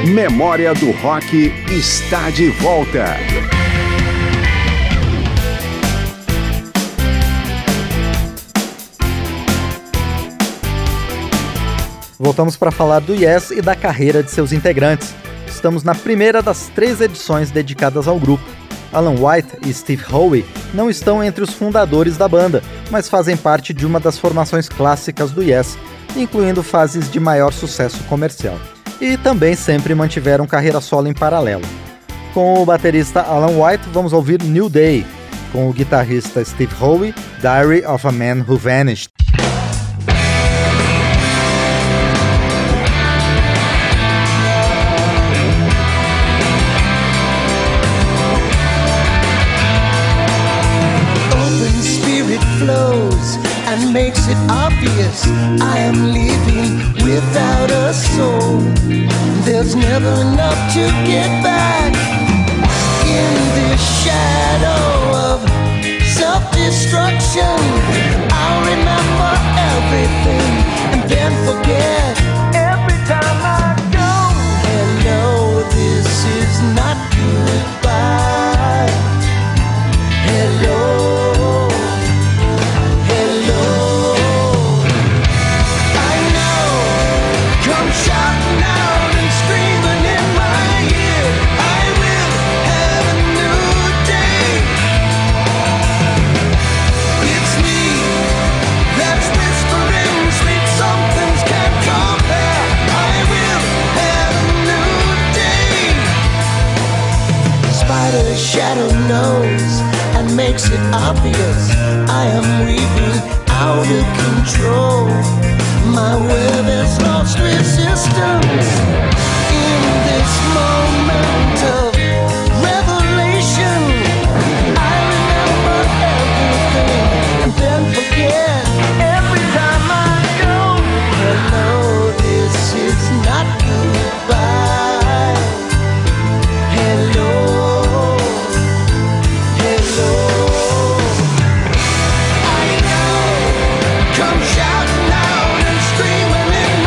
Memória do Rock está de volta. Voltamos para falar do Yes e da carreira de seus integrantes. Estamos na primeira das 3 edições dedicadas ao grupo. Alan White e Steve Howe não estão entre os fundadores da banda, mas fazem parte de uma das formações clássicas do Yes, incluindo fases de maior sucesso comercial. E também sempre mantiveram carreira solo em paralelo. Com o baterista Alan White, vamos ouvir New Day. Com o guitarrista Steve Howe, Diary of a Man Who Vanished. Flows and makes it obvious I am leaving without a soul. There's never enough to get back. In this shadow of self-destruction, I'll remember everything and then forget every time I go. Hello, this is not goodbye. Hello. Shadow knows and makes it obvious I am weaving out of control. My web has lost resistance. In this moment of revelation, I remember everything and then forget every time I go. Hello, this is not goodbye. Hello. Come shouting out and screaming in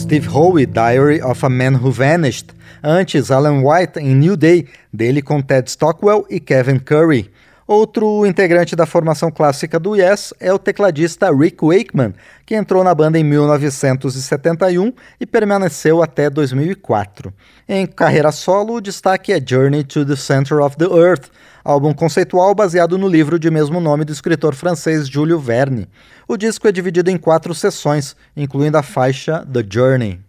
Steve Howe, Diary of a Man Who Vanished. Antes, Alan White em New Day, dele com Ted Stockwell e Kevin Curry. Outro integrante da formação clássica do Yes é o tecladista Rick Wakeman, que entrou na banda em 1971 e permaneceu até 2004. Em carreira solo, o destaque é Journey to the Center of the Earth, álbum conceitual baseado no livro de mesmo nome do escritor francês Jules Verne. O disco é dividido em 4 sessões, incluindo a faixa The Journey.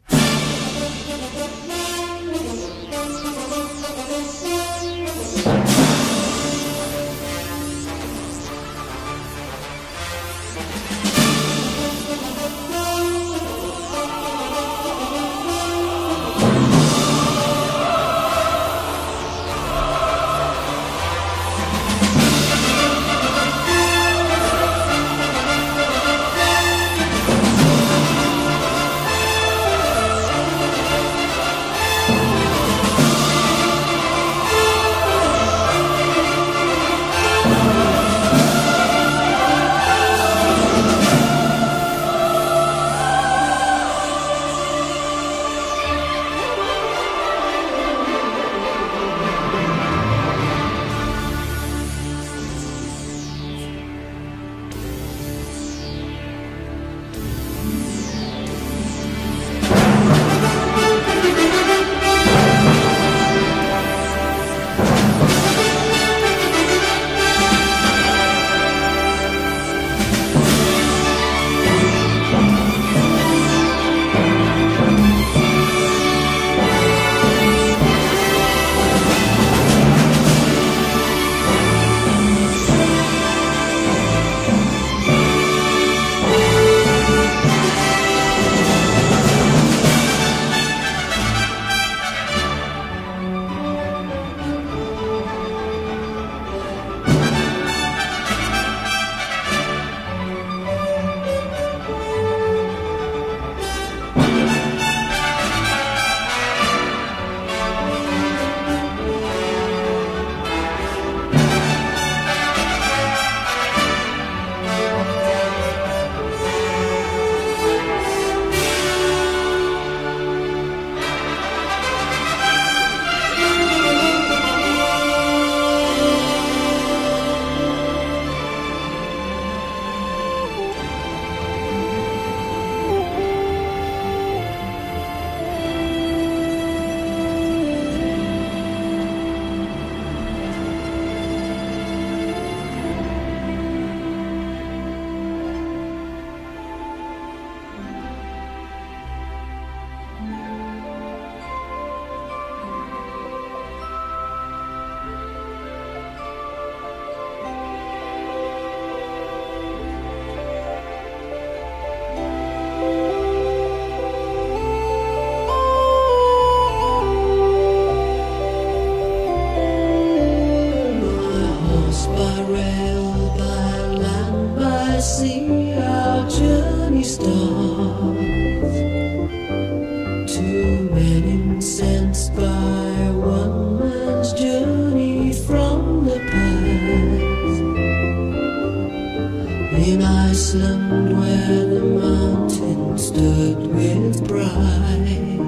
In Iceland where the mountain stood with pride,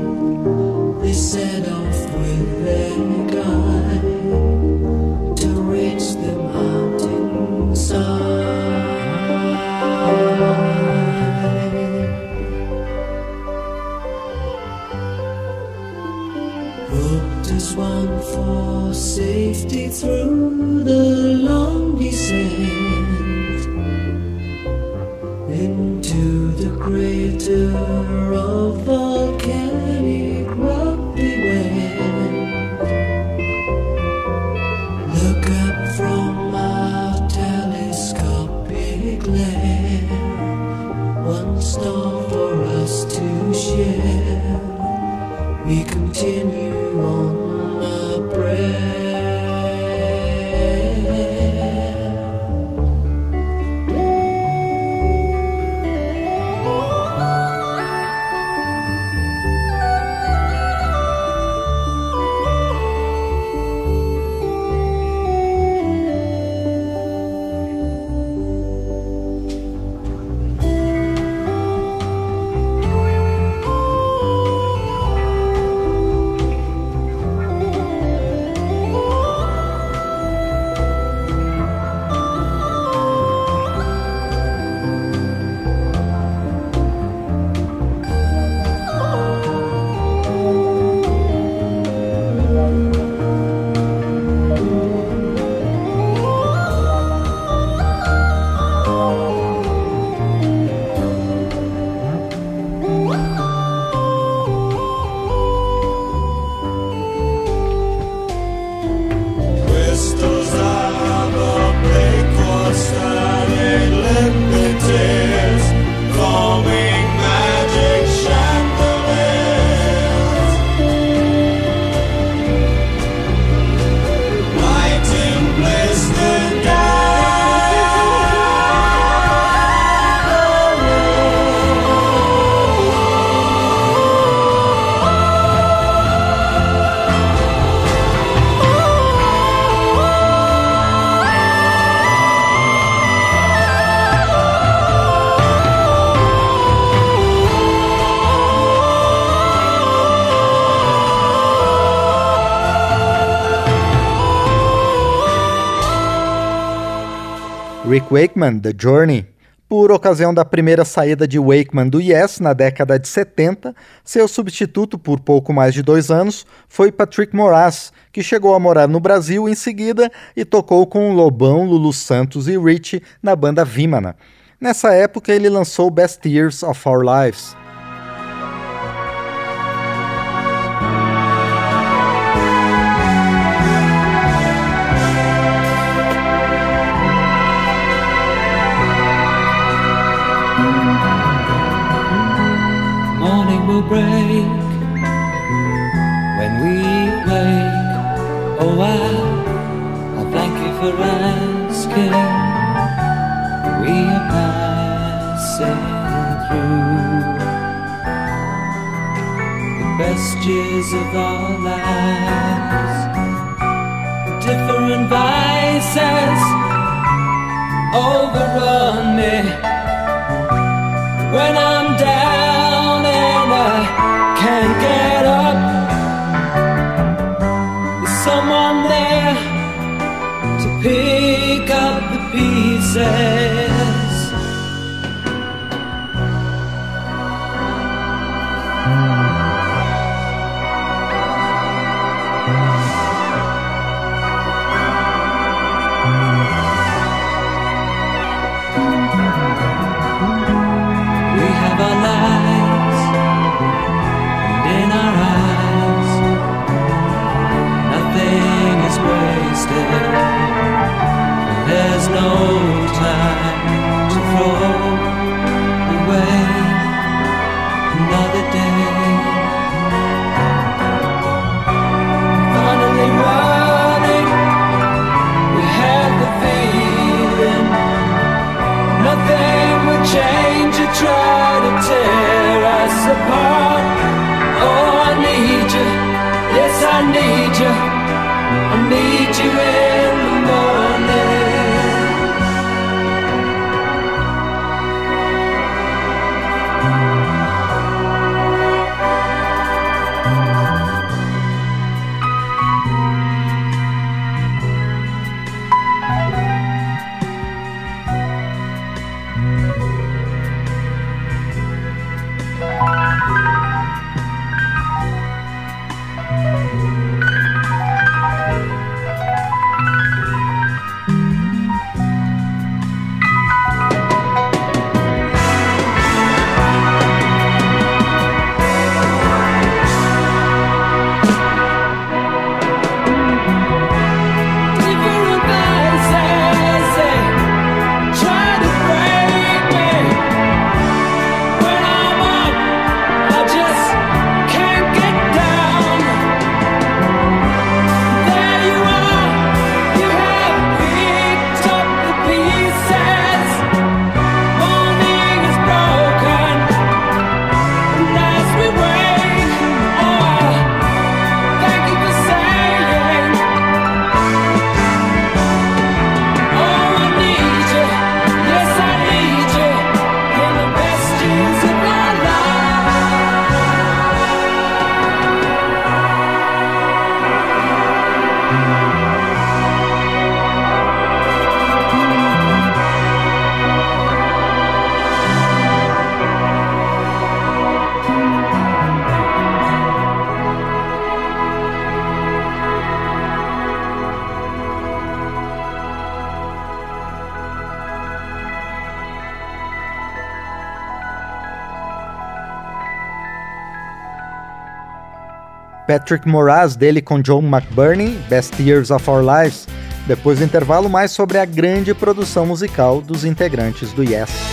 they set off with their guide to reach the mountainside. Booked as one for safety through the long descent into the crater of volcanic rock we went. Look up from our telescopic lamp, one star for us to share. We continue on our prayer. Rick Wakeman, The Journey. Por ocasião da primeira saída de Wakeman do Yes na década de 70, seu substituto por pouco mais de 2 anos foi Patrick Moraz, que chegou a morar no Brasil em seguida e tocou com Lobão, Lulu Santos e Richie na banda Vimana. Nessa época ele lançou Best Years of Our Lives. Morning will break when we wake. Oh, I'll thank you for asking. We are passing through the best years of our lives. Different vices overrun me when I'm down and I can't get up. There's someone there to pick up the pieces. We have our lives, and in our eyes, nothing is wasted. There's no time to throw away another day. Finally running, we had the feeling nothing will change or try to tear us apart. Oh, I need you, yes I need you, I need you in the morning. Patrick Moraz, dele com John McBurney, Best Years of Our Lives. Depois do intervalo, mais sobre a grande produção musical dos integrantes do Yes.